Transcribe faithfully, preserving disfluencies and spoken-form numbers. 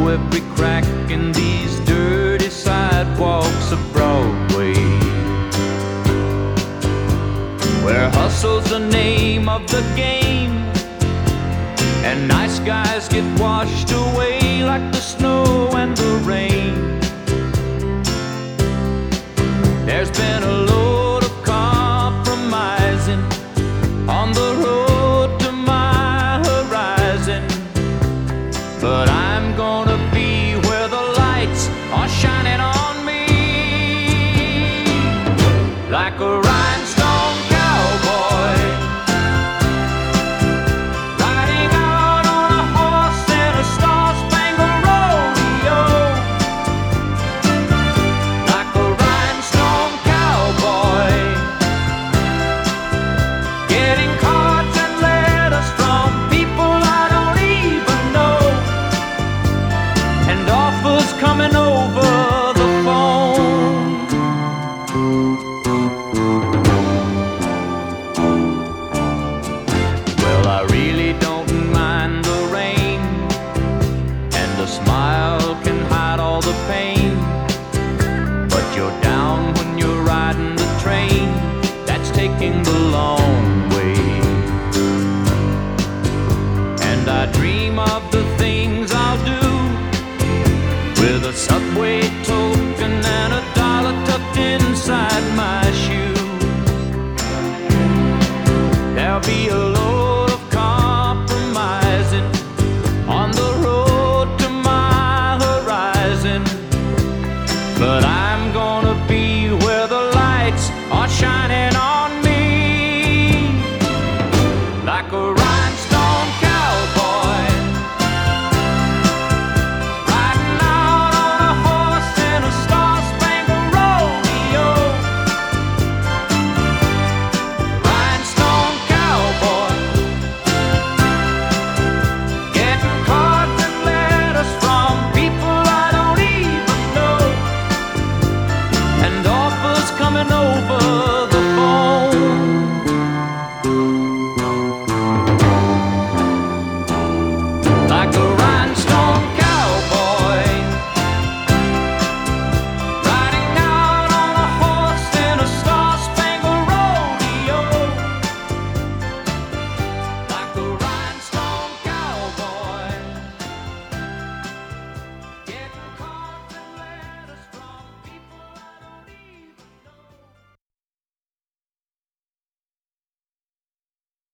every crack in these dirty sidewalks of Broadway, where hustle's the name of the game, and nice guys get washed away like the snow and the rain. There's been a load of compromising on the road to my horizon, but I'm gonna be where the lights are shining on me, like a rhinestone cowboy, riding out on a horse in a star-spangled rodeo, like a rhinestone cowboy, getting cards and letters from people I don't even know, and offers coming over the phone. Well, I really don't mind the rain, and a smile can hide all the pain, but you're down when you're riding the train that's taking the long way. And I dream of the